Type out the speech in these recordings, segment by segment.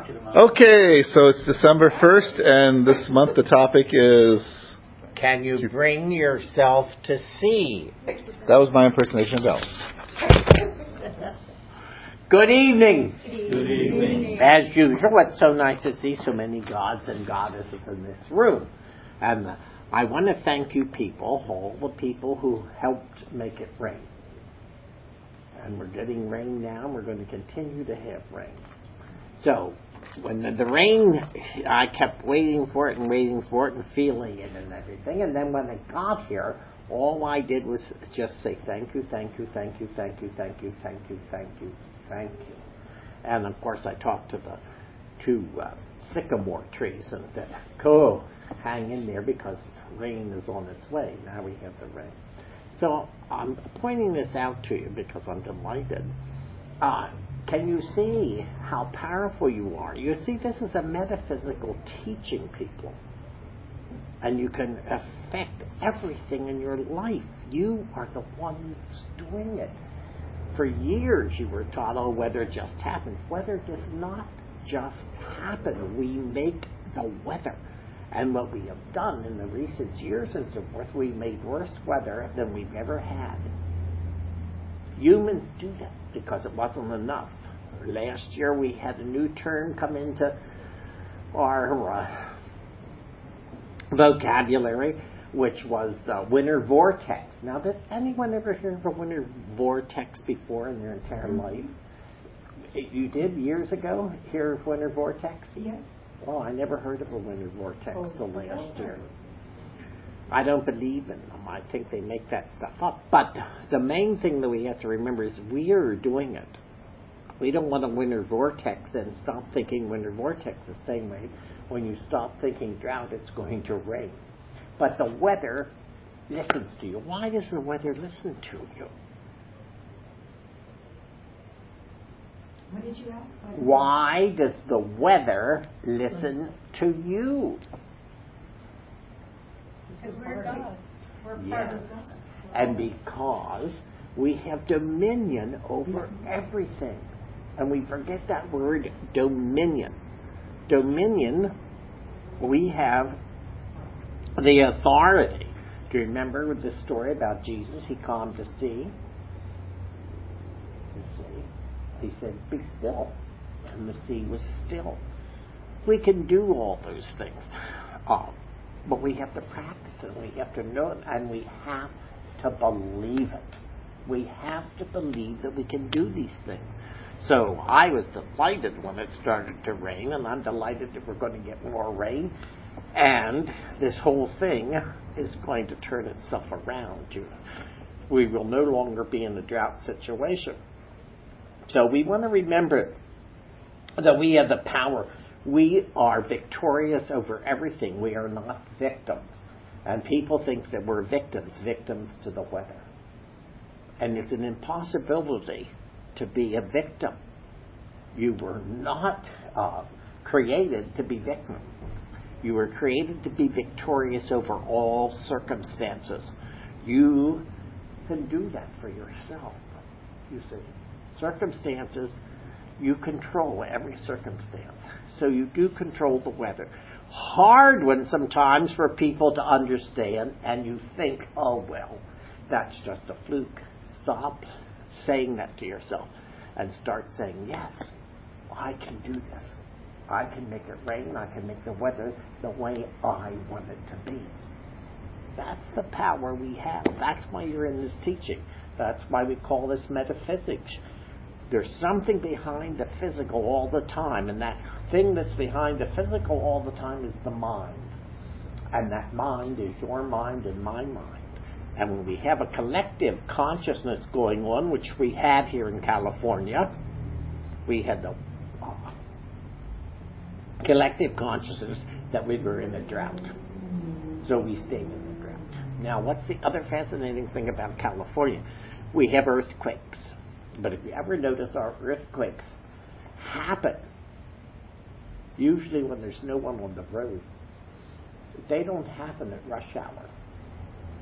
Okay, so it's December 1st, and this month the topic is... Can you bring yourself to see? That was my impersonation of Elvis. Good evening. Good evening. As usual, it's so nice to see so many gods and goddesses in this room. And I want to thank you people, all the people who helped make it rain. And we're getting rain now, and we're going to continue to have rain. So, when the rain, I kept waiting for it and feeling it and everything. And then when it got here, all I did was just say thank you, thank you, thank you, thank you, thank you, thank you, thank you, thank you. And of course I talked to the two sycamore trees and said, "Go, hang in there because rain is on its way." Now we have the rain. So I'm pointing this out to you because I'm delighted. Can you see how powerful you are? You see, this is a metaphysical teaching, people. And you can affect everything in your life. You are the one who's doing it. For years you were taught, oh, weather just happens. Weather does not just happen. We make the weather. And what we have done in the recent years and so forth, we made worse weather than we've ever had. Humans do that because it wasn't enough. Last year we had a new term come into our vocabulary, which was winter vortex. Now, did anyone ever hear of a winter vortex before in their entire life? You did years ago hear of winter vortex? Yes. Well, I never heard of a winter vortex till last year. I don't believe in them. I think they make that stuff up. But the main thing that we have to remember is we are doing it. We don't want a winter vortex and stop thinking winter vortex the same way. When you stop thinking drought, it's going to rain. But the weather listens to you. Why does the weather listen to you? What did you ask? Why does the weather listen to you? Because we're gods. We're part Yes. of God. And because we have dominion over everything. And we forget that word, dominion. Dominion, we have the authority. Do you remember the story about Jesus? He calmed the sea. He said, "Be still." And the sea was still. We can do all those things. But we have to practice it. We have to know it. And we have to believe it. We have to believe that we can do these things. So I was delighted when it started to rain, and I'm delighted that we're going to get more rain. And this whole thing is going to turn itself around. We will no longer be in a drought situation. So we want to remember that we have the power. We are victorious over everything. We are not victims. And people think that we're victims to the weather. And it's an impossibility to be a victim. You were not created to be victims. You were created to be victorious over all circumstances. You can do that for yourself. You see, circumstances, you control every circumstance. So you do control the weather. Hard one sometimes for people to understand, and you think, oh, well, that's just a fluke. Stop saying that to yourself and start saying, yes, I can do this. I can make it rain. I can make the weather the way I want it to be. That's the power we have. That's why you're in this teaching. That's why we call this metaphysics. There's something behind the physical all the time, and that thing that's behind the physical all the time is the mind. And that mind is your mind and my mind. And when we have a collective consciousness going on, which we have here in California, we had the collective consciousness that we were in a drought. So we stayed in the drought. Now, what's the other fascinating thing about California? We have earthquakes. But if you ever notice, our earthquakes happen usually when there's no one on the road. They don't happen at rush hour.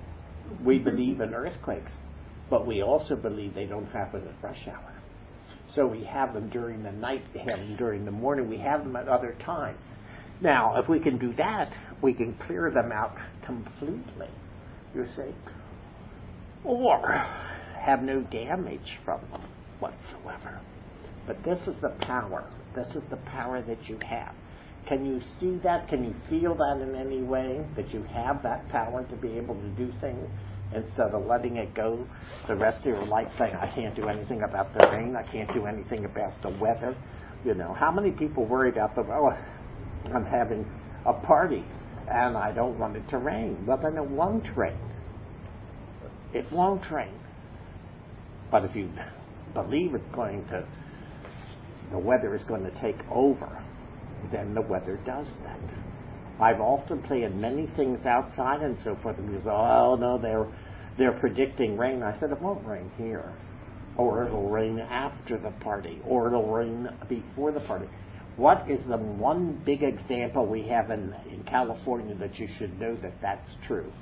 We believe in earthquakes, but we also believe they don't happen at rush hour. So we have them during the night, we have them during the morning, we have them at other times. Now, if we can do that, we can clear them out completely, you see, or have no damage from them whatsoever. But this is the power. This is the power that you have. Can you see that? Can you feel that in any way? That you have that power to be able to do things instead of letting it go the rest of your life saying, I can't do anything about the rain. I can't do anything about the weather. You know, how many people worry about I'm having a party and I don't want it to rain. Well, then it won't rain. It won't rain. But if you believe the weather is going to take over, then the weather does that. I've often planned many things outside and so forth, and people say, oh no, they're predicting rain. I said, it won't rain here, or it'll rain after the party, or it'll rain before the party. What is the one big example we have in California that you should know that that's true?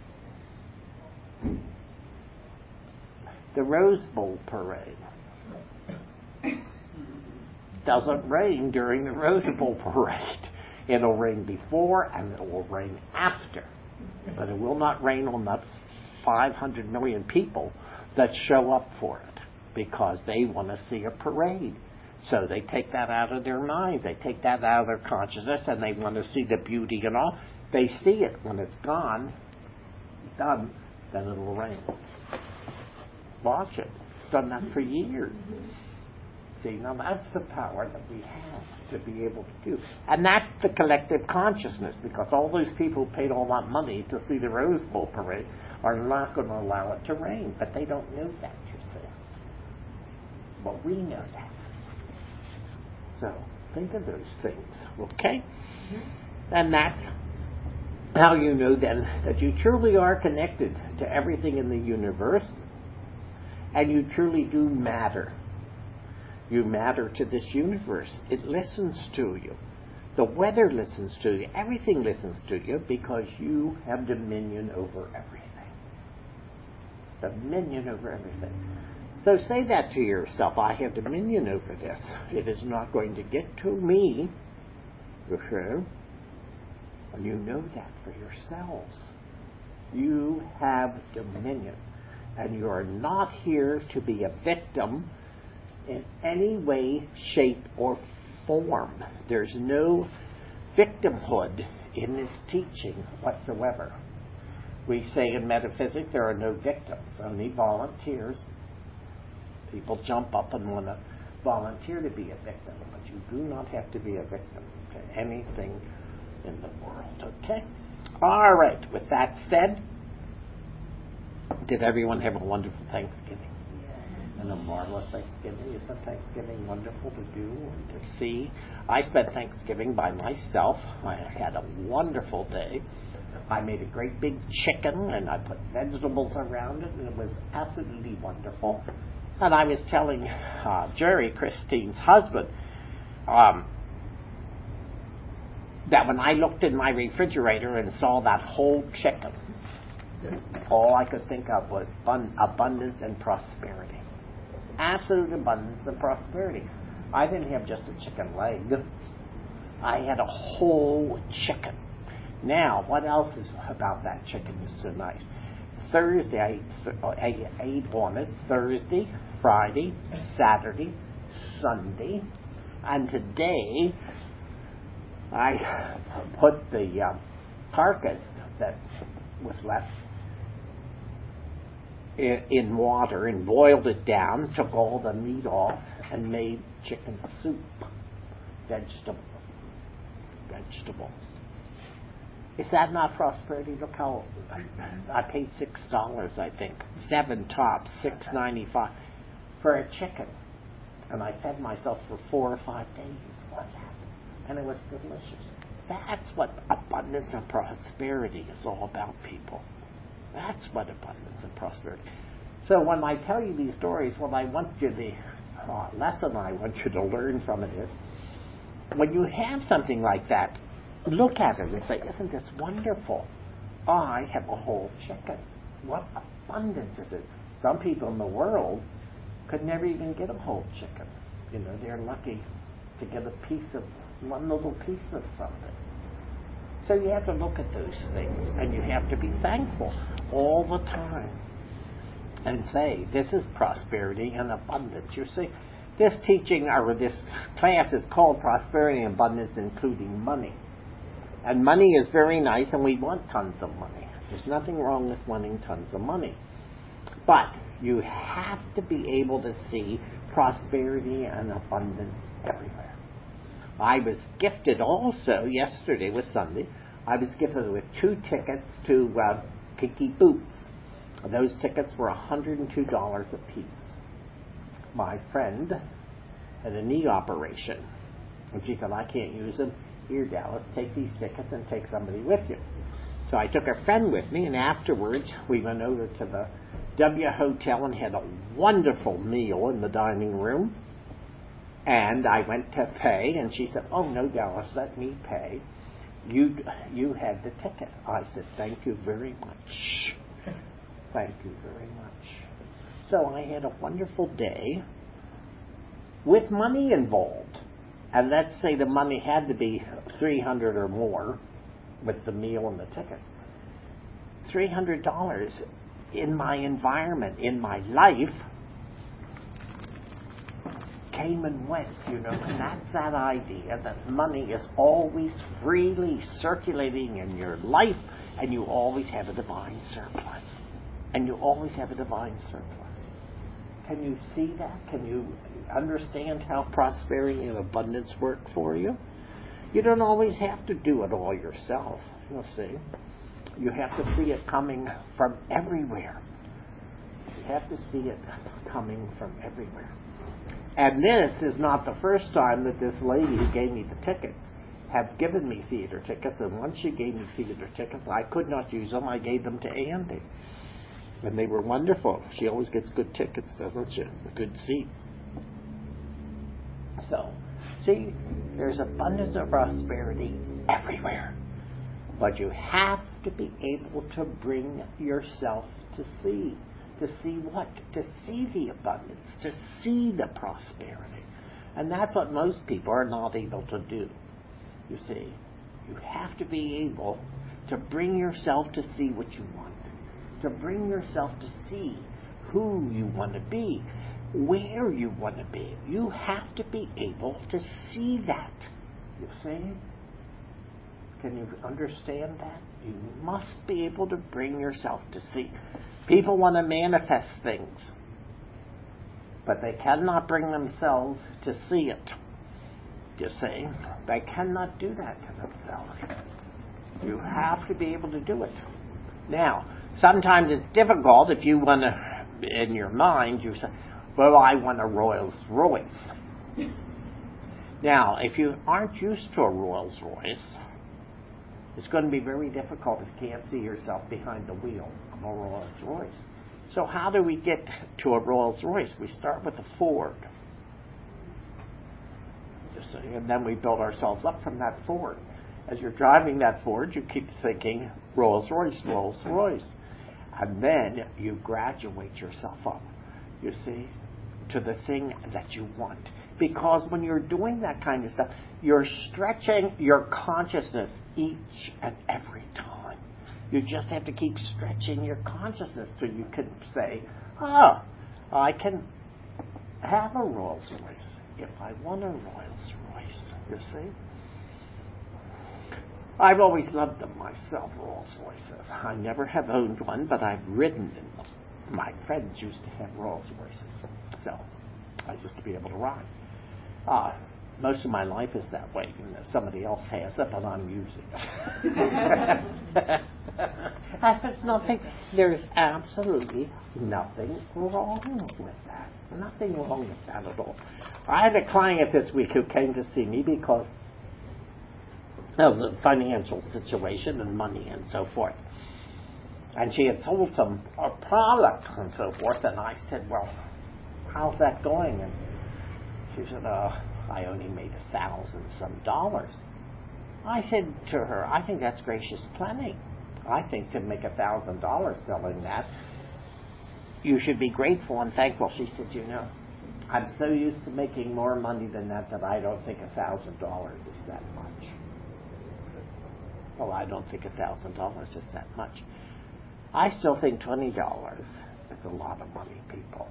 The Rose Bowl parade. Doesn't rain during the Rose Bowl parade. It'll rain before and it will rain after. But it will not rain on the 500 million people that show up for it because they want to see a parade. So they take that out of their minds. They take that out of their consciousness and they want to see the beauty and all. They see it. When it's gone, done, then it'll rain. Watch it. It's done that for years. See, now that's the power that we have to be able to do. And that's the collective consciousness, because all those people who paid all that money to see the Rose Bowl parade are not going to allow it to rain. But they don't know that, you see. But we know that. So think of those things, okay? And that's how you know then that you truly are connected to everything in the universe, and you truly do matter. You matter to this universe. It listens to you. The weather listens to you. Everything listens to you because you have dominion over everything. Dominion over everything. So say that to yourself. I have dominion over this. It is not going to get to me. Okay? And you know that for yourselves. You have dominion. And you are not here to be a victim in any way, shape, or form. There's no victimhood in this teaching whatsoever. We say in metaphysics there are no victims, only volunteers. People jump up and want to volunteer to be a victim, but you do not have to be a victim to anything in the world, okay? All right, with that said, did everyone have a wonderful Thanksgiving? And a marvelous Thanksgiving? Isn't Thanksgiving wonderful to do and to see? I spent Thanksgiving by myself. I had a wonderful day. I made a great big chicken and I put vegetables around it, and it was absolutely wonderful. And I was telling Jerry, Christine's husband, that when I looked in my refrigerator and saw that whole chicken, all I could think of was abundance and prosperity. Absolute abundance and prosperity. I didn't have just a chicken leg. I had a whole chicken. Now, what else is about that chicken is so nice? Thursday, I ate on it. Thursday, Friday, Saturday, Sunday, and today I put the carcass that was left in water and boiled it down, took all the meat off, and made chicken soup. Vegetables. Is that not prosperity? Look how I paid $6, I think. 7 tops, $6.95 for a chicken. And I fed myself for 4 or 5 days on that. And it was delicious. That's what abundance and prosperity is all about, people. That's what abundance and prosperity. So when I tell you these stories, what I want you the lesson I want you to learn from it is, when you have something like that, look at it and say, isn't this wonderful? I have a whole chicken. What abundance is it? Some people in the world could never even get a whole chicken. they're lucky to get one little piece of something. So you have to look at those things, and you have to be thankful all the time and say, this is prosperity and abundance. You see, this teaching, or this class is called Prosperity and Abundance, including money. And money is very nice, and we want tons of money. There's nothing wrong with wanting tons of money. But you have to be able to see prosperity and abundance everywhere. I was gifted also, yesterday was Sunday, I was gifted with 2 tickets to Kinky Boots. Those tickets were $102 a piece. My friend had a knee operation, and she said, I can't use them. Here, Dallas, take these tickets and take somebody with you. So I took a friend with me, and afterwards we went over to the W Hotel and had a wonderful meal in the dining room. And I went to pay, and she said, oh, no, Dallas, let me pay. You had the ticket. I said, thank you very much. Thank you very much. So I had a wonderful day with money involved. And let's say the money had to be $300 or more with the meal and the tickets. $300 in my environment, in my life, came and went, and that's that idea that money is always freely circulating in your life, and you always have a divine surplus. And you always have a divine surplus. Can you see that? Can you understand how prosperity and abundance work for you? You don't always have to do it all yourself, you'll see. You have to see it coming from everywhere. You have to see it coming from everywhere. And this is not the first time that this lady who gave me the tickets have given me theater tickets. And once she gave me theater tickets, I could not use them. I gave them to Andy. And they were wonderful. She always gets good tickets, doesn't she? Good seats. So, see, there's abundance of prosperity everywhere. But you have to be able to bring yourself to see. To see what? To see the abundance. To see the prosperity. And that's what most people are not able to do. You see, you have to be able to bring yourself to see what you want. To bring yourself to see who you want to be. Where you want to be. You have to be able to see that. You see? Can you understand that? You must be able to bring yourself to see. People want to manifest things, but they cannot bring themselves to see it. You see? They cannot do that to themselves. You have to be able to do it. Now, sometimes it's difficult if you want to, in your mind, you say, well, I want a Rolls Royce. Now, if you aren't used to a Rolls Royce, it's going to be very difficult if you can't see yourself behind the wheel of a Rolls Royce. So how do we get to a Rolls Royce? We start with a Ford. And then we build ourselves up from that Ford. As you're driving that Ford, you keep thinking Rolls Royce, Rolls Royce. And then you graduate yourself up, you see, to the thing that you want. Because when you're doing that kind of stuff, you're stretching your consciousness each and every time. You just have to keep stretching your consciousness so you can say, oh, I can have a Rolls Royce if I want a Rolls Royce, you see. I've always loved them myself, Rolls Royces. I never have owned one, but I've ridden in them. My friends used to have Rolls Royces, so I used to be able to ride. Most of my life is that way. Somebody else has it, but I'm using it. There's absolutely nothing wrong with that. Nothing wrong with that at all. I had a client this week who came to see me because of the financial situation and money and so forth. And she had sold a product and so forth, and I said, well, how's that going? And she said, I only made $1,000 some. I said to her, I think that's gracious plenty. I think to make $1,000 selling that, you should be grateful and thankful. She said, I'm so used to making more money than that I don't think $1,000 is that much. Well, I don't think $1,000 is that much. I still think $20 is a lot of money, people.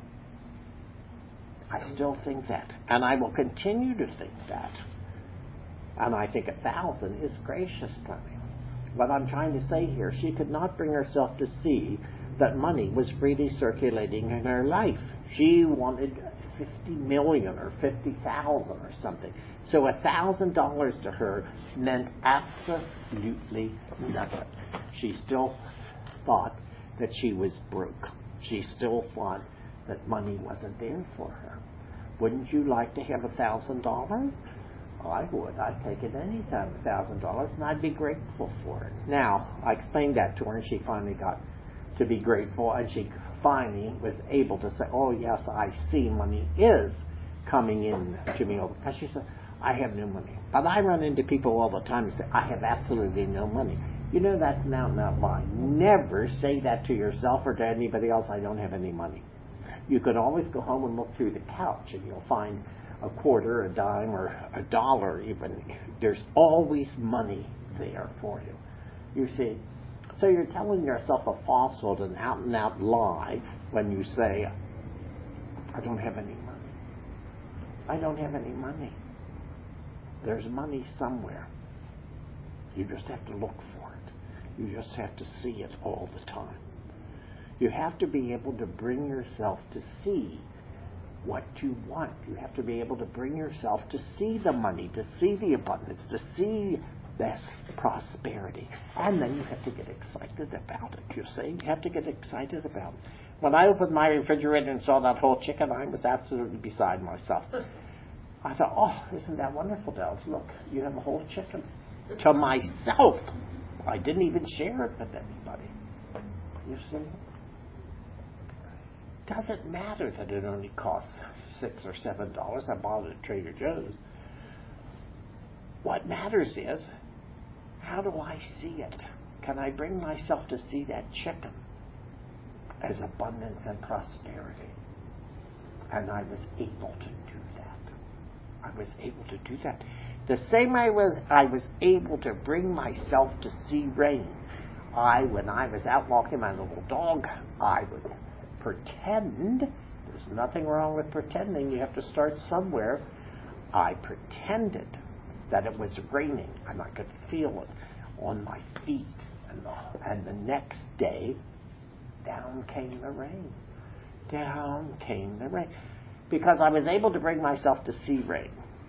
I still think that. And I will continue to think that. And I think 1,000 is gracious money. What I'm trying to say here, she could not bring herself to see that money was freely circulating in her life. She wanted 50 million or 50,000 or something. So $1,000 to her meant absolutely nothing. She still thought that she was broke. She still thought that money wasn't there for her. Wouldn't you like to have $1,000? I would. I'd take it any time, $1,000, and I'd be grateful for it. Now, I explained that to her, and she finally got to be grateful, and she finally was able to say, oh, yes, I see money is coming in to me. Because she said, I have no money. But I run into people all the time and say, I have absolutely no money. You know, that's an out-and-out lie. Never say that to yourself or to anybody else, I don't have any money. You can always go home and look through the couch, and you'll find a quarter, a dime, or $1 even. There's always money there for you. You see, so you're telling yourself a falsehood, an out-and-out lie, when you say, I don't have any money. I don't have any money. There's money somewhere. You just have to look for it. You just have to see it all the time. You have to be able to bring yourself to see what you want. You have to be able to bring yourself to see the money, to see the abundance, to see this prosperity. And then you have to get excited about it. You see, you have to get excited about it. When I opened my refrigerator and saw that whole chicken, I was absolutely beside myself. I thought, oh, isn't that wonderful, Dells? Look, you have a whole chicken. To myself. I didn't even share it with anybody. You see? Doesn't matter that it only costs $6 or $7. I bought it at Trader Joe's. What matters is, how do I see it? Can I bring myself to see that chicken as abundance and prosperity? And I was able to do that. I was able to do that. The same way I was able to bring myself to see rain. When I was out walking my little dog, I would pretend. There's nothing wrong with pretending. You have to start somewhere. I pretended that it was raining, and I could feel it on my feet. And the next day, down came the rain. Down came the rain. Because I was able to bring myself to see rain.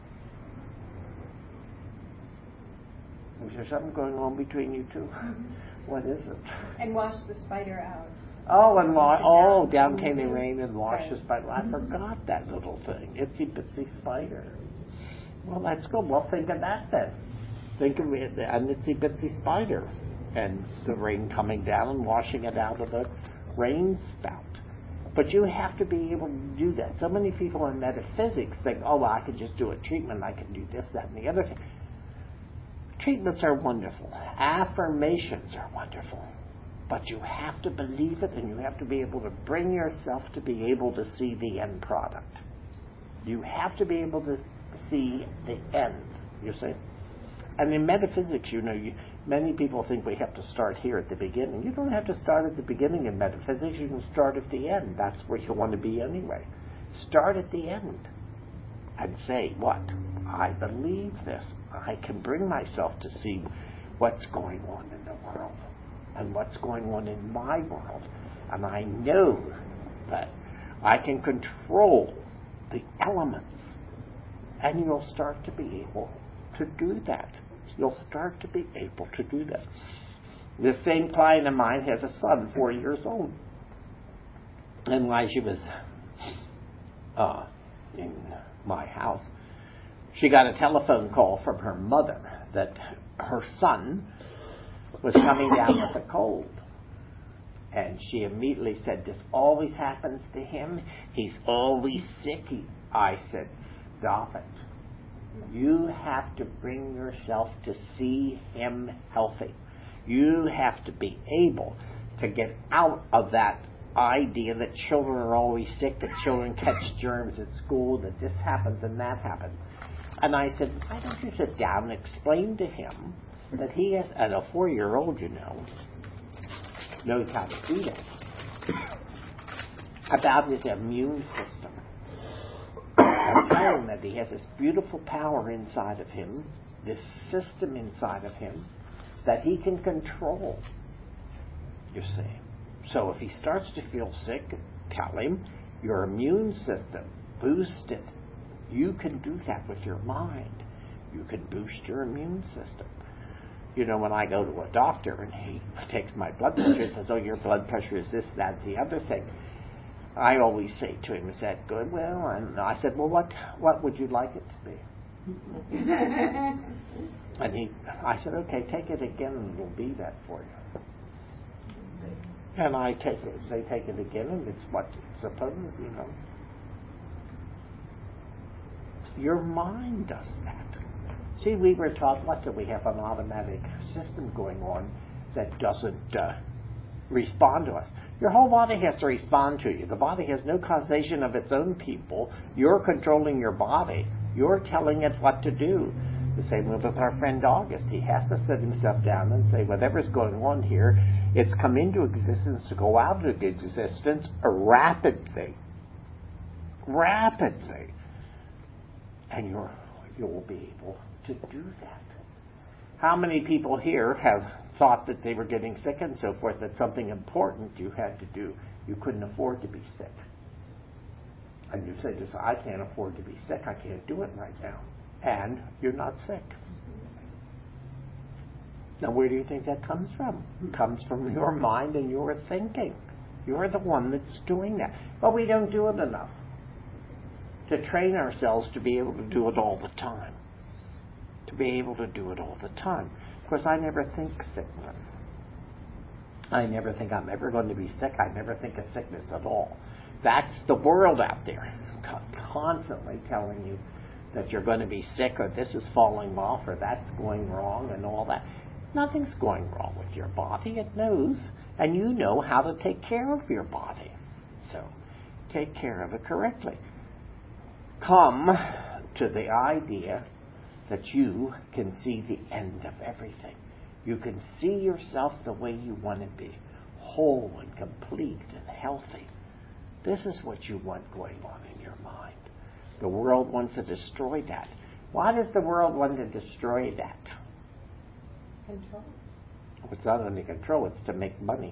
Is there something going on between you two? What is it? And wash the spider out. Oh, down came the rain and washed the spider. I forgot that little thing. Itsy bitsy spider. Well, that's good. Well, think of that then. Think of it, an itsy bitsy spider, and the rain coming down and washing it out of the rain spout. But you have to be able to do that. So many people in metaphysics think, oh, well, I could just do a treatment. I can do this, that, and the other thing. Treatments are wonderful. Affirmations are wonderful. But you have to believe it, and you have to be able to bring yourself to be able to see the end product. You have to be able to see the end, you see. And in metaphysics, many people think we have to start here at the beginning. You don't have to start at the beginning in metaphysics. You can start at the end. That's where you want to be anyway. Start at the end and say, what? I believe this. I can bring myself to see what's going on in the world and what's going on in my world. And I know that I can control the elements. And you'll start to be able to do that. You'll start to be able to do that. The same client of mine has a son, 4 years old. And while she was in my house, she got a telephone call from her mother that her son was coming down with a cold. And she immediately said, this always happens to him. He's always sick. I said, stop it. You have to bring yourself to see him healthy. You have to be able to get out of that idea that children are always sick, that children catch germs at school, that this happens and that happens. And I said, why don't you sit down and explain to him that he has, and a 4-year-old, knows how to do that, about his immune system. I'm telling him that he has this beautiful power inside of him, this system inside of him, that he can control, you see. So if he starts to feel sick, tell him, your immune system, boost it. You can do that with your mind. You can boost your immune system. When I go to a doctor and he takes my blood pressure and says, oh, your blood pressure is this, that, the other thing, I always say to him, is that good? Well, and I said, well, what would you like it to be? And I said, okay, take it again and it'll be that for you. And they take it again and it's what it's supposed to, Your mind does that. See, we were taught, what do we have, an automatic system going on that doesn't respond to us. Your whole body has to respond to you. The body has no causation of its own, people. You're controlling your body. You're telling it what to do. The same with our friend August. He has to sit himself down and say, whatever's going on here, it's come into existence to go out of existence rapidly. Rapidly. And you'll be able to do that. How many people here have thought that they were getting sick and so forth, that something important you had to do? You couldn't afford to be sick. And you say, I can't afford to be sick. I can't do it right now. And you're not sick. Now, where do you think that comes from? It comes from your mind and your thinking. You're the one that's doing that. But we don't do it enough to train ourselves to be able to do it all the time. To be able to do it all the time. Of course, I never think sickness. I never think I'm ever going to be sick. I never think of sickness at all. That's the world out there, constantly telling you that you're going to be sick, or this is falling off, or that's going wrong, and all that. Nothing's going wrong with your body. It knows, and you know how to take care of your body. So, take care of it correctly. Come to the idea that you can see the end of everything. You can see yourself the way you want to be, whole and complete and healthy. This is what you want going on in your mind. The world wants to destroy that. Why does the world want to destroy that? Control. It's not only control, it's to make money.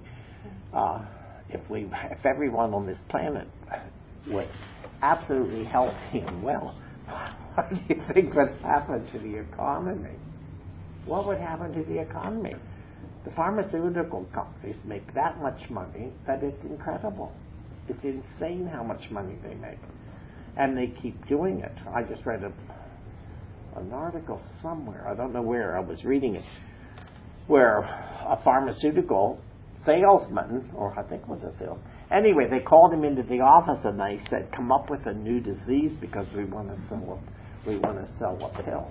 If everyone on this planet was absolutely healthy and well, what do you think would happen to the economy? What would happen to the economy? The pharmaceutical companies make that much money that it's incredible. It's insane how much money they make. And they keep doing it. I just read an article somewhere, I don't know where, I was reading it, where a pharmaceutical salesman, or I think it was a salesman, anyway, they called him into the office and they said, come up with a new disease because we want to sell a pill.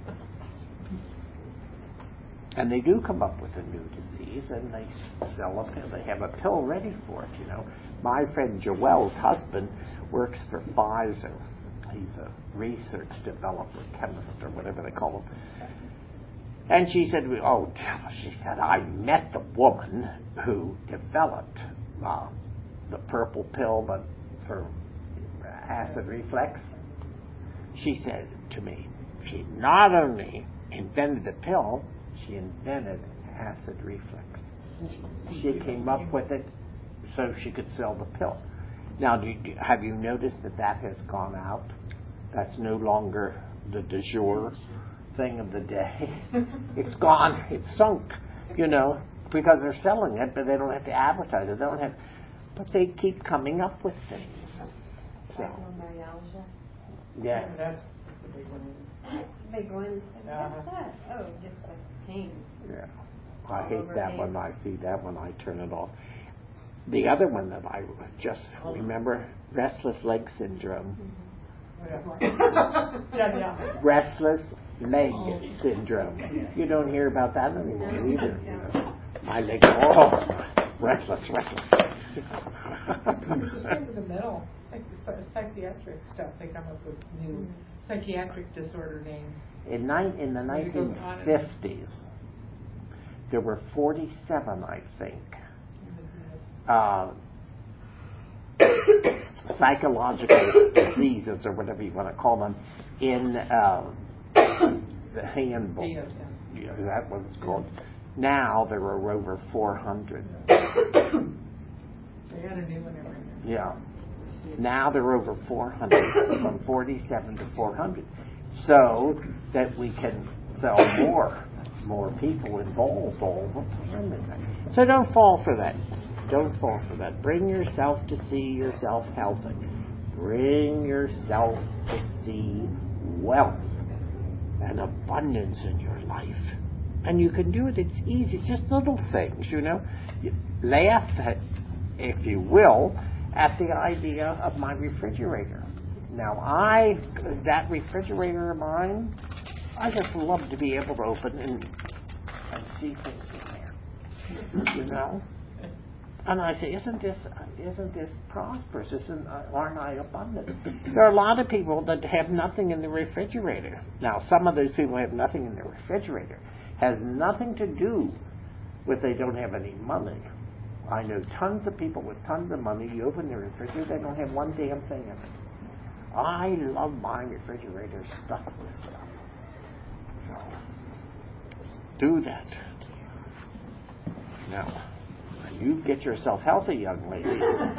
And they do come up with a new disease and they sell a pill. They have a pill ready for it, My friend Joelle's husband works for Pfizer. He's a research developer, chemist, or whatever they call him. And she said, I met the woman who developed the purple pill, but for acid reflux. She said to me, she not only invented the pill, she invented acid reflux. She came up with it so she could sell the pill. Now, have you noticed that has gone out? That's no longer the du jour thing of the day. It's gone. It's sunk, because they're selling it, but they don't have to advertise it. But they keep coming up with things. So, yeah. That's the big one. That's the big one. What's that? Oh, just a pain. Yeah. I hate that when I see that when I turn it off. The other one that I just remember, restless leg syndrome. Yeah. Restless leg syndrome. You don't hear about that anymore either. My leg, Restless. It's the same with the mental, psychiatric stuff. They come up with new psychiatric disorder names. In the 1950s, there were 47, I think, psychological diseases, or whatever you want to call them, in the handbook. Yeah. Is that what it's called? Now there are over 400. They had a new one every year. Yeah. Now there are over 400, from 47 to 400, so that we can sell more people involved all the time in that. So don't fall for that. Don't fall for that. Bring yourself to see yourself healthy. Bring yourself to see wealth and abundance in your life. And you can do it. It's easy. It's just little things, You laugh at, if you will, at the idea of my refrigerator. Now, that refrigerator of mine, I just love to be able to open and see things in there. And I say, isn't this prosperous? Aren't I abundant? There are a lot of people that have nothing in the refrigerator. Now, some of those people have nothing in their refrigerator. Has nothing to do with they don't have any money. I know tons of people with tons of money. You open their refrigerator, they don't have one damn thing in it. I love my refrigerator stuffed with stuff. So, do that. Now, you get yourself healthy, young lady.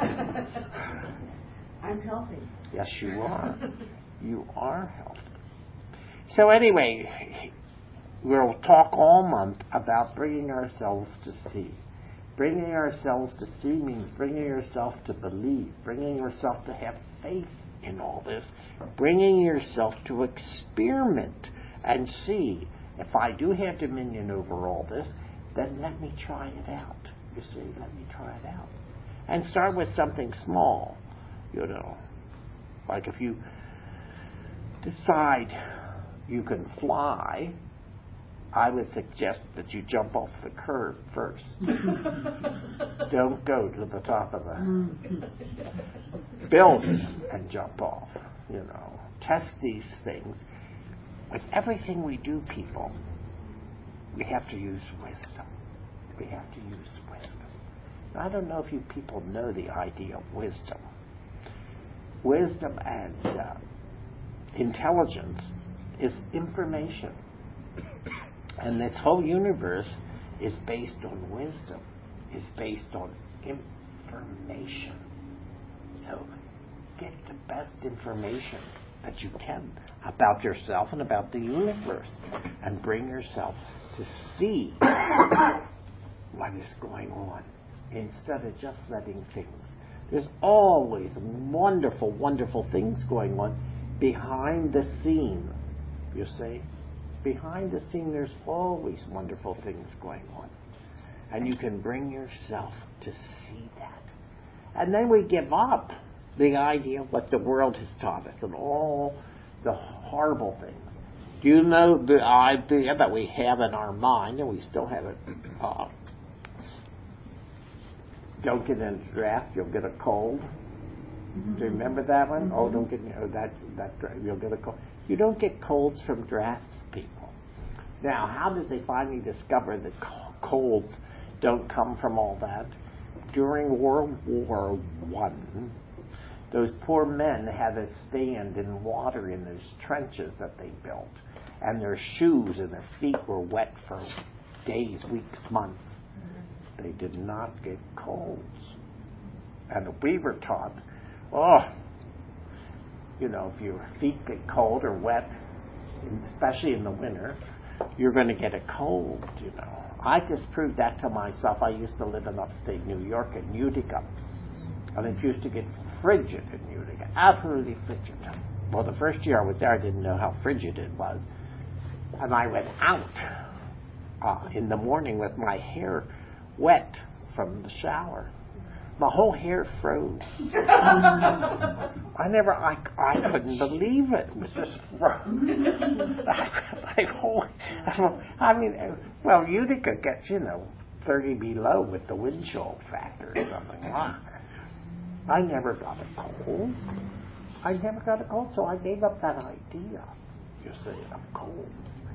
I'm healthy. Yes, you are. You are healthy. So anyway, we'll talk all month about bringing ourselves to see. Bringing ourselves to see means bringing yourself to believe, bringing yourself to have faith in all this, bringing yourself to experiment and see, if I do have dominion over all this, then let me try it out. You see, let me try it out. And start with something small, Like if you decide you can fly, I would suggest that you jump off the curb first. Don't go to the top of the building and jump off. Test these things. With everything we do, people, we have to use wisdom. We have to use wisdom. Now, I don't know if you people know the idea of wisdom. Wisdom and intelligence is information. And this whole universe is based on wisdom, is based on information. So get the best information that you can about yourself and about the universe, and bring yourself to see what is going on instead of just letting things. There's always wonderful, wonderful things going on behind the scene, you see. Behind the scene, there's always wonderful things going on. And you can bring yourself to see that. And then we give up the idea of what the world has taught us and all the horrible things. Do you know the idea that we have in our mind, and we still have it, don't get in a draft, you'll get a cold. Do you remember that one? Oh, don't get you'll get a cold. You don't get colds from drafts, people. Now, how did they finally discover that colds don't come from all that? During World War I, those poor men had to stand in water in those trenches that they built, and their shoes and their feet were wet for days, weeks, months. They did not get colds. And we were taught, if your feet get cold or wet, especially in the winter, you're going to get a cold, I just proved that to myself. I used to live in upstate New York in Utica. And it used to get frigid in Utica, absolutely frigid. Well, the first year I was there, I didn't know how frigid it was. And I went out in the morning with my hair wet from the shower. My whole hair froze. I couldn't believe it. It was just froze. Utica gets, 30 below with the wind chill factor or something. I never got a cold. So I gave up that idea, you see, of colds.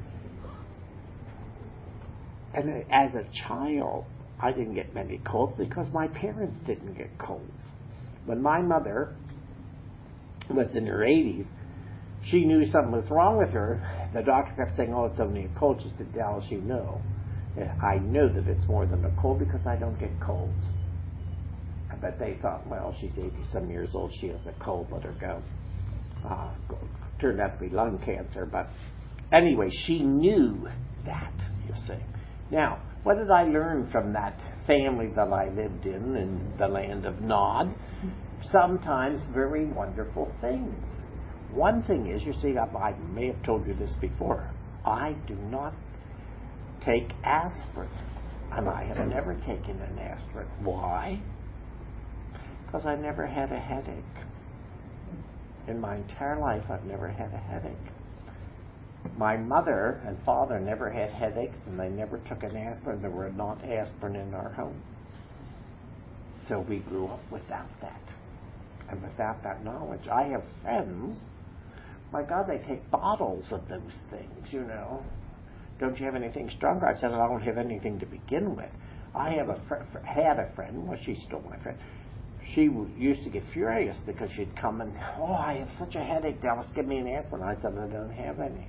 And as a child, I didn't get many colds because my parents didn't get colds. When my mother was in her 80s, she knew something was wrong with her. The doctor kept saying, oh, it's only a cold. She said, Dallas, you know. I know that it's more than a cold because I don't get colds. But they thought, well, she's 80-some years old. She has a cold. Let her go. Turned out to be lung cancer. But anyway, she knew that, you see. Now, what did I learn from that family that I lived in the land of Nod? Sometimes very wonderful things. One thing is, you see, I may have told you this before, I do not take aspirin. And I have never taken an aspirin. Why? Because I never had a headache. In my entire life, I've never had a headache. My mother and father never had headaches, and they never took an aspirin. There were not aspirin in our home. So we grew up without that. And without that knowledge, I have friends, my God, they take bottles of those things, you know. Don't you have anything stronger? I said, I don't have anything to begin with. I have had a friend, well, she's still my friend. She used to get furious because she'd come and, oh, I have such a headache, Dallas, give me an aspirin. I said, I don't have any.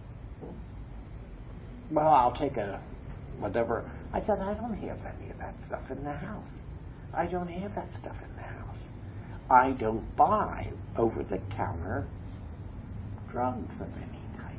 Well, I'll take a whatever. I said, I don't have any of that stuff in the house. I don't have that stuff in the house. I don't buy over-the-counter drugs of any type.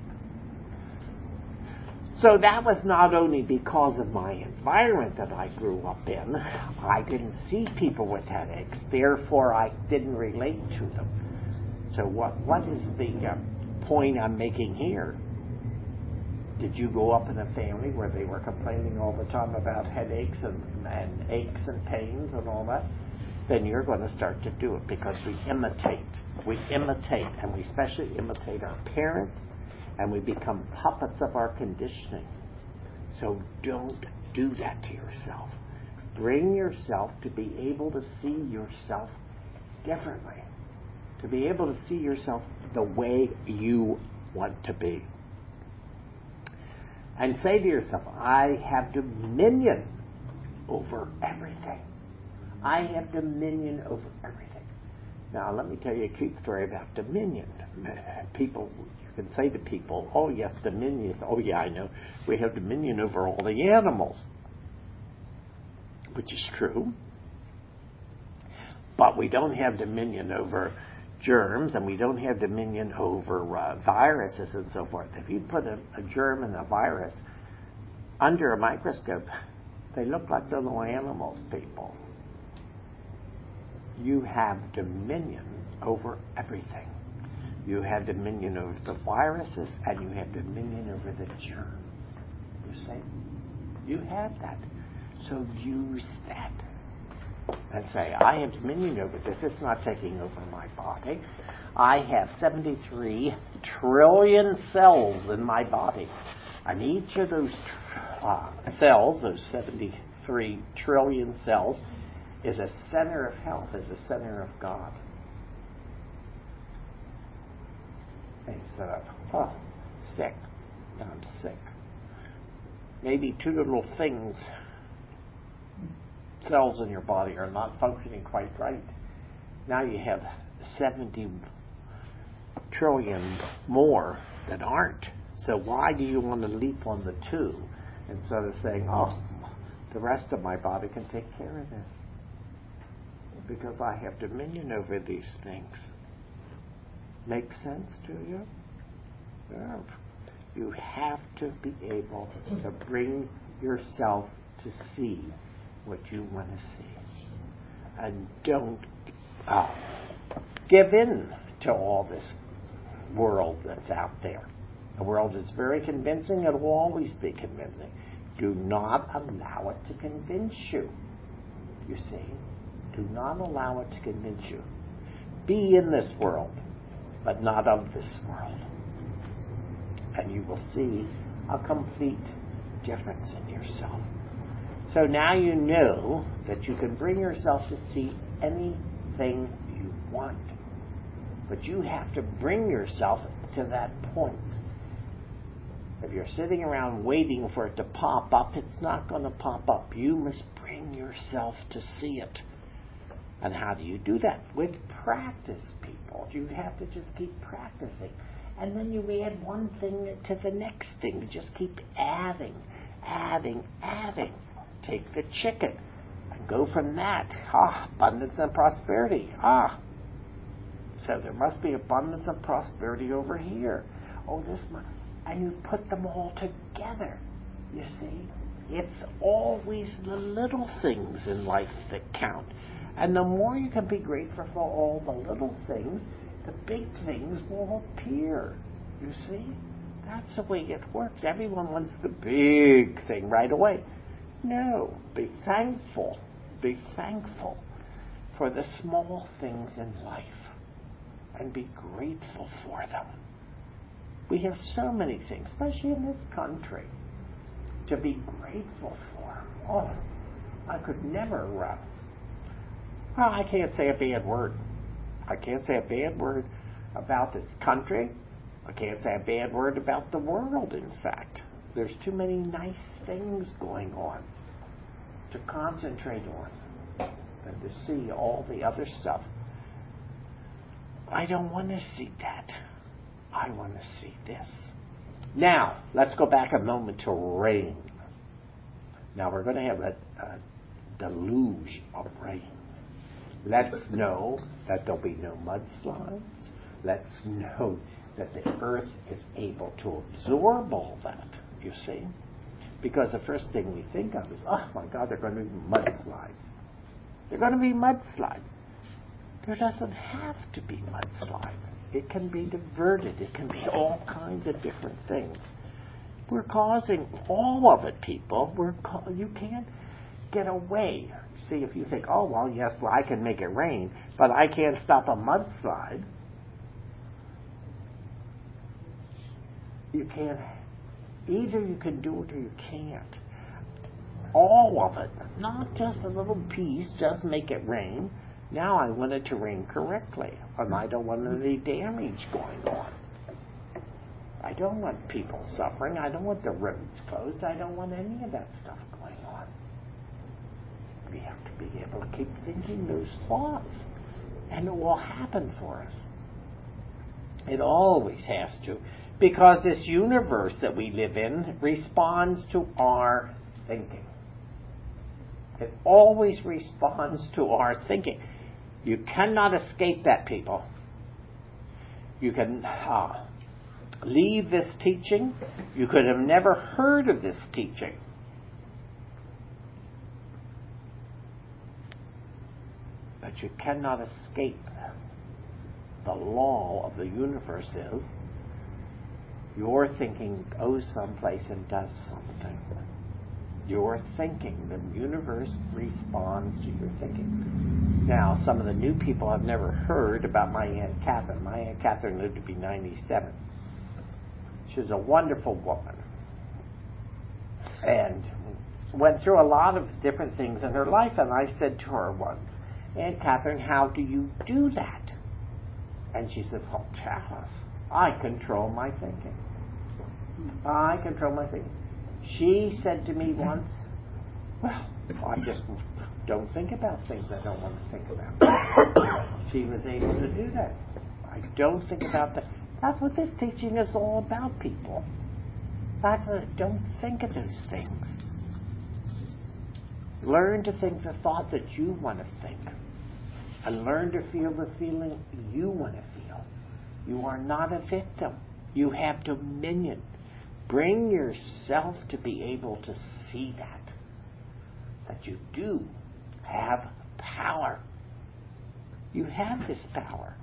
So that was not only because of my environment that I grew up in. I didn't see people with headaches. Therefore, I didn't relate to them. So what is the point I'm making here? Did you grow up in a family where they were complaining all the time about headaches and aches and pains and all that? Then you're going to start to do it because we imitate. We imitate, and we especially imitate our parents, and we become puppets of our conditioning. So don't do that to yourself. Bring yourself to be able to see yourself differently, to be able to see yourself the way you want to be. And say to yourself, I have dominion over everything. I have dominion over everything. Now, let me tell you a cute story about dominion. People, you can say to people, oh, yes, dominion. Oh, yeah, I know. We have dominion over all the animals, which is true. But we don't have dominion over germs, and we don't have dominion over viruses and so forth. If you put a germ and a virus under a microscope, they look like little animals, people. You have dominion over everything. You have dominion over the viruses, and you have dominion over the germs. You see? You have that. So use that. And say, I have dominion over this. It's not taking over my body. I have 73 trillion cells in my body. And each of those cells, those 73 trillion cells, is a center of health, is a center of God. Instead of, sick. I'm sick. Maybe two little things, cells in your body are not functioning quite right. Now you have 70 trillion more that aren't. So why do you want to leap on the two instead of saying, oh, the rest of my body can take care of this? Because I have dominion over these things. Make sense to you? Yeah. You have to be able to bring yourself to see what you want to see. And don't give in to all this world that's out there. The world is very convincing. It will always be convincing. Do not allow it to convince you. You see? Do not allow it to convince you. Be in this world, but not of this world. And you will see a complete difference in yourself. So now you know that you can bring yourself to see anything you want. But you have to bring yourself to that point. If you're sitting around waiting for it to pop up, it's not going to pop up. You must bring yourself to see it. And how do you do that? With practice, people. You have to just keep practicing. And then you add one thing to the next thing. You just keep adding. Take the chicken and go from that. Abundance and prosperity. So there must be abundance and prosperity over here. This much. And you put them all together. You see? It's always the little things in life that count. And the more you can be grateful for all the little things, the big things will appear. You see? That's the way it works. Everyone wants the big thing right away. No. Be thankful. Be thankful for the small things in life. And be grateful for them. We have so many things, especially in this country, to be grateful for. I could never I can't say a bad word. I can't say a bad word about this country. I can't say a bad word about the world, in fact. There's too many nice things going on to concentrate on and to see all the other stuff. I don't want to see that. I want to see this. Now, let's go back a moment to rain. Now, we're going to have a deluge of rain. Let's know that there'll be no mudslides. Let's know that the earth is able to absorb all that, you see. Because the first thing we think of is, oh my God, they're going to be mudslides. They're going to be mudslides. There doesn't have to be mudslides. It can be diverted. It can be all kinds of different things. We're causing all of it, people. You can't get away. See, if you think, I can make it rain, but I can't stop a mudslide. You can't. Either you can do it or you can't. All of it. Not just a little piece, just make it rain. Now I want it to rain correctly, and I don't want any damage going on. I don't want people suffering. I don't want the roads closed. I don't want any of that stuff going on. We have to be able to keep thinking those thoughts, and it will happen for us. It always has to, because this universe that we live in responds to our thinking. It always responds to our thinking. You cannot escape that, people. You can leave this teaching. You could have never heard of this teaching. But you cannot escape. The law of the universe is your thinking goes someplace and does something. Your thinking, the universe responds to your thinking. Now, some of the new people have never heard about my Aunt Catherine. My Aunt Catherine lived to be 97. She was a wonderful woman and went through a lot of different things in her life. And I said to her once, Aunt Catherine, how do you do that? And she said, Charles, I control my thinking. I control my thinking. She said to me once, well, I just don't think about things I don't want to think about. She was able to do that. I don't think about that. That's what this teaching is all about, people. That's what, don't think of those things. Learn to think the thought that you want to think. And learn to feel the feeling you want to feel. You are not a victim. You have dominion. Bring yourself to be able to see that you do have power. You have this power.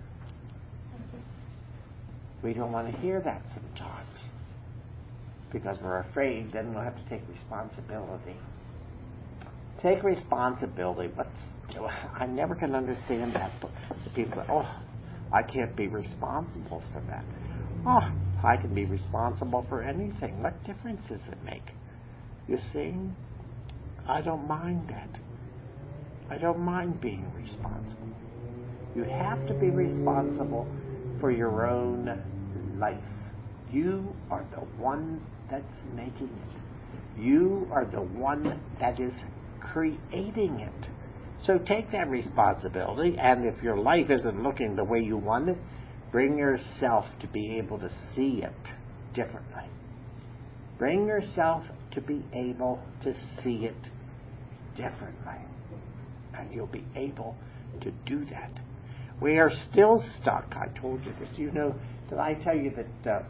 We don't want to hear that sometimes because we're afraid then we'll have to take responsibility. Take responsibility. I never can understand that. The people say, I can't be responsible for that. I can be responsible for anything. What difference does it make? You see? I don't mind that. I don't mind being responsible. You have to be responsible for your own life. You are the one that's making it. You are the one that is creating it. So take that responsibility, and if your life isn't looking the way you want it, bring yourself to be able to see it differently. Bring yourself to be able to see it differently. And you'll be able to do that. We are still stuck. I told you this. You know, did I tell you that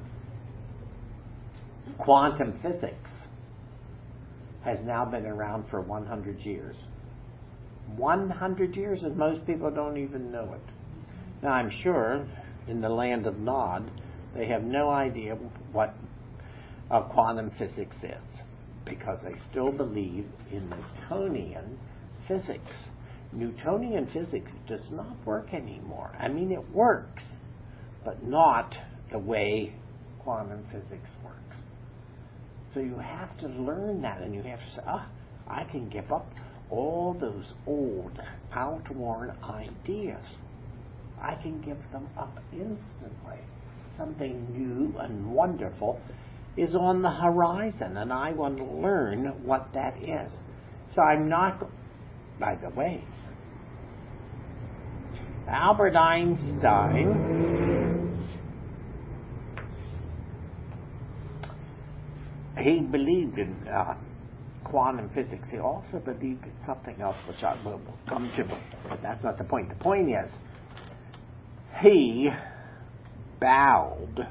quantum physics has now been around for 100 years? 100 years, and most people don't even know it. Now, I'm sure in the land of Nod, they have no idea what quantum physics is, because they still believe in Newtonian physics. Newtonian physics does not work anymore. I mean, it works, but not the way quantum physics works. So you have to learn that, and you have to say, I can give up all those old, outworn ideas. I can give them up instantly. Something new and wonderful is on the horizon, and I want to learn what that is. So I'm not, by the way, Albert Einstein, he believed in quantum physics. He also believed in something else, which I will come to, but that's not the point. The point is, he bowed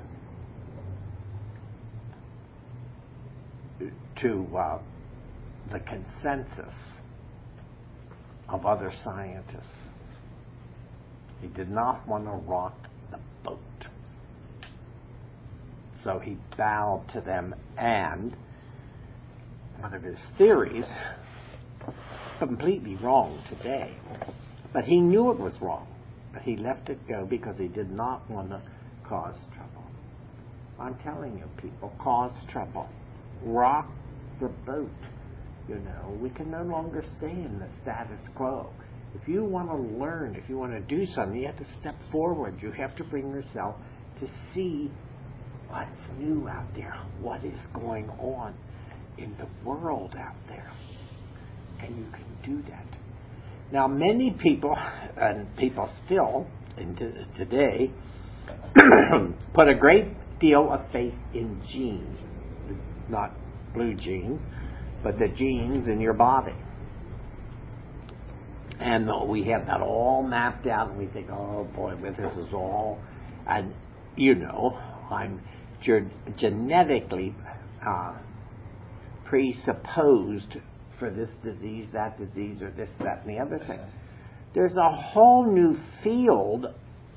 to the consensus of other scientists. He did not want to rock the boat. So he bowed to them, and one of his theories, completely wrong today, but he knew it was wrong, but he let it go because he did not want to cause trouble. I'm telling you, people, cause trouble. Rock the boat. You know, we can no longer stay in the status quo. If you want to learn, if you want to do something, you have to step forward. You have to bring yourself to see what's new out there, what is going on in the world out there. And you can do that. Now, many people, and people still today, put a great deal of faith in genes. Not blue jeans, but the genes in your body. And we have that all mapped out, and we think, oh boy, this is all, and you know, I'm genetically presupposed for this disease, that disease, or this, that, and the other thing. There's a whole new field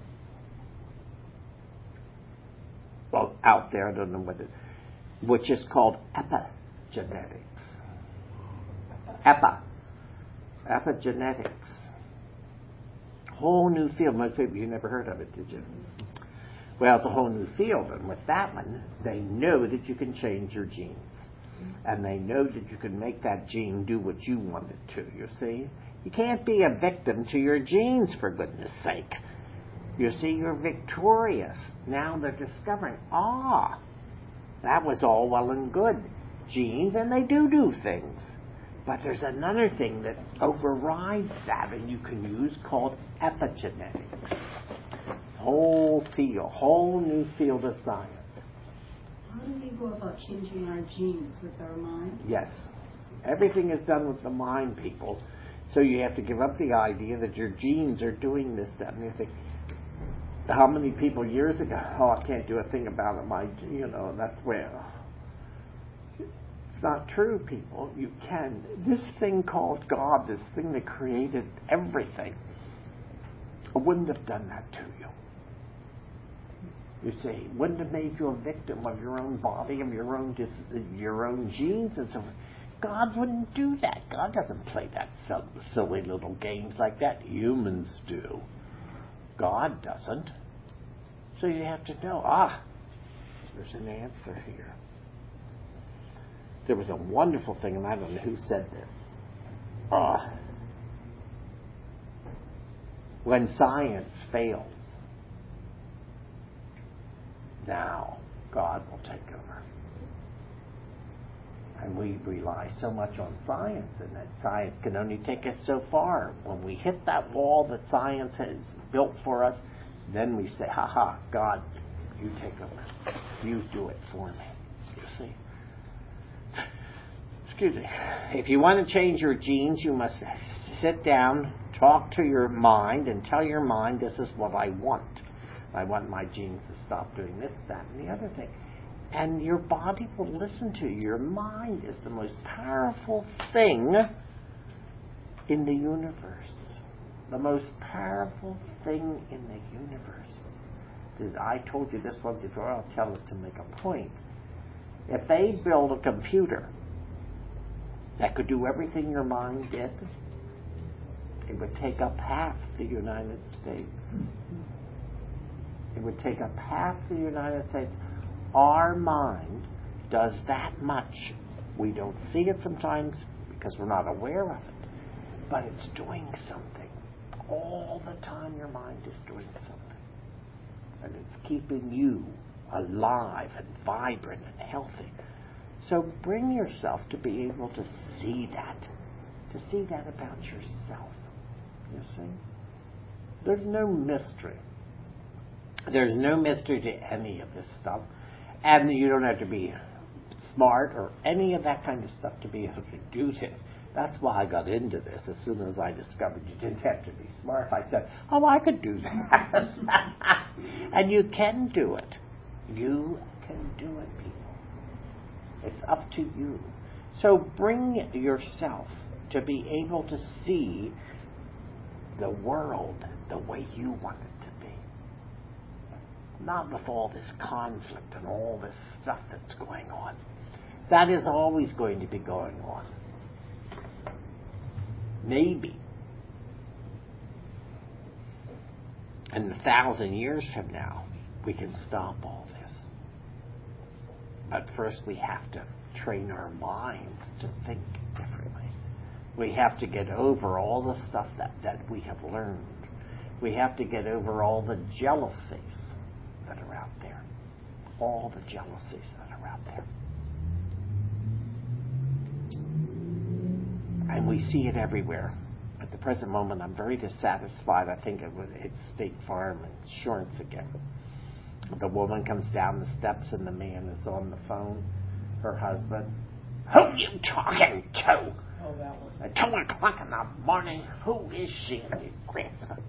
out there, I don't know what it is, which is called epigenetics. Epigenetics. Whole new field. Most people, you never heard of it, did you? Well, it's a whole new field, and with that one, they know that you can change your genes. And they know that you can make that gene do what you want it to, you see? You can't be a victim to your genes, for goodness sake. You see, you're victorious. Now they're discovering, that was all well and good. Genes, and they do things. But there's another thing that overrides that, and you can use, called epigenetics. Whole new field of science. How do we go about changing our genes with our mind? Yes. Everything is done with the mind, people. So you have to give up the idea that your genes are doing this, that, and you think, how many people years ago, I can't do a thing about it, that's where. It's not true, people. You can. This thing called God, this thing that created everything, wouldn't have done that to you. You see, wouldn't have made you a victim of your own body, of your own genes and so forth. God wouldn't do that. God doesn't play that silly little games like that. Humans do. God doesn't. So you have to know, there's an answer here. There was a wonderful thing, and I don't know who said this. when science fails, now God will take over. And we rely so much on science, and that science can only take us so far. When we hit that wall that science has built for us, then we say, ha, God, you take over. You do it for me. You see? Excuse me. If you want to change your genes, you must sit down, talk to your mind, and tell your mind, this is what I want. I want my genes to stop doing this, that, and the other thing. And your body will listen to you. Your mind is the most powerful thing in the universe. The most powerful thing in the universe. I told you this once before, I'll tell it to make a point. If they build a computer that could do everything your mind did, it would take up half the United States. It would take up half the United States. Our mind does that much. We don't see it sometimes because we're not aware of it. But it's doing something. All the time your mind is doing something. And it's keeping you alive and vibrant and healthy. So bring yourself to be able to see that. To see that about yourself. You see? There's no mystery. There's no mystery to any of this stuff. And you don't have to be smart or any of that kind of stuff to be able to do this. That's why I got into this. As soon as I discovered you didn't have to be smart, I said, I could do that. And you can do it. You can do it, people. It's up to you. So bring yourself to be able to see the world the way you want it to be. Not with all this conflict and all this stuff that's going on. That is always going to be going on. Maybe in 1,000 years from now, we can stop all this. But first we have to train our minds to think differently. We have to get over all the stuff that we have learned. We have to get over all the jealousies that are out there. All the jealousies that are out there. And we see it everywhere. At the present moment, I'm very dissatisfied. I think it's State Farm Insurance again. The woman comes down the steps and the man is on the phone. Her husband. Who are you talking to? Oh, that one. At 2 o'clock in the morning, who is she? And you grasp her.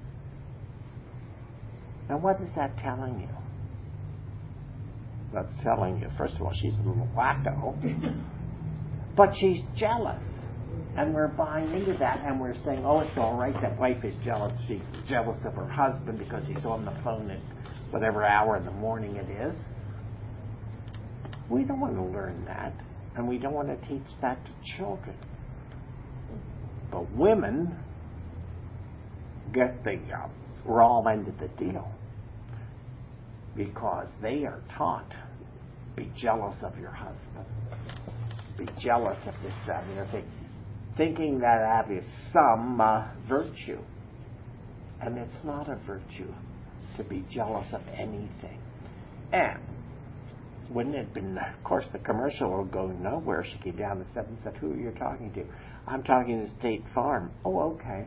Now, what is that telling you? That's telling you, first of all, she's a little wacko. But she's jealous. And we're buying into that, and we're saying, it's all right, that wife is jealous. She's jealous of her husband because he's on the phone at whatever hour in the morning it is. We don't want to learn that, and we don't want to teach that to children. But women get the raw end of the deal because they are taught, be jealous of your husband. Be jealous of this, that, and the other thing. Thinking that is some virtue. And it's not a virtue to be jealous of anything. And wouldn't it have been, of course, the commercial will go nowhere. She came down the steps and said, who are you talking to? I'm talking to State Farm. Oh, okay.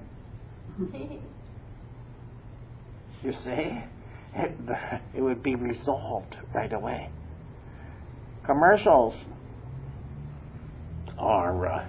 You see? It would be resolved right away. Commercials are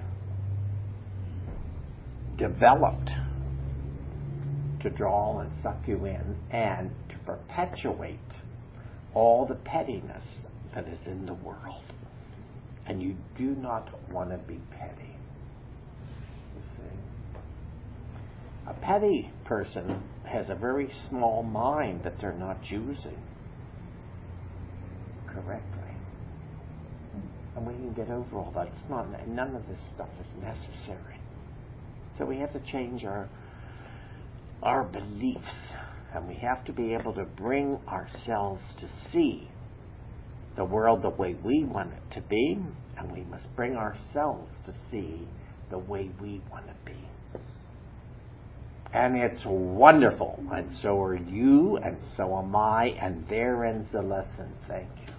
developed to draw and suck you in and to perpetuate all the pettiness that is in the world. And you do not want to be petty. You see? A petty person has a very small mind that they're not using correctly. And we can get over all that. It's not, none of this stuff is necessary. So we have to change our beliefs, and we have to be able to bring ourselves to see the world the way we want it to be, and we must bring ourselves to see the way we want to be. And it's wonderful, and so are you, and so am I, and there ends the lesson. Thank you.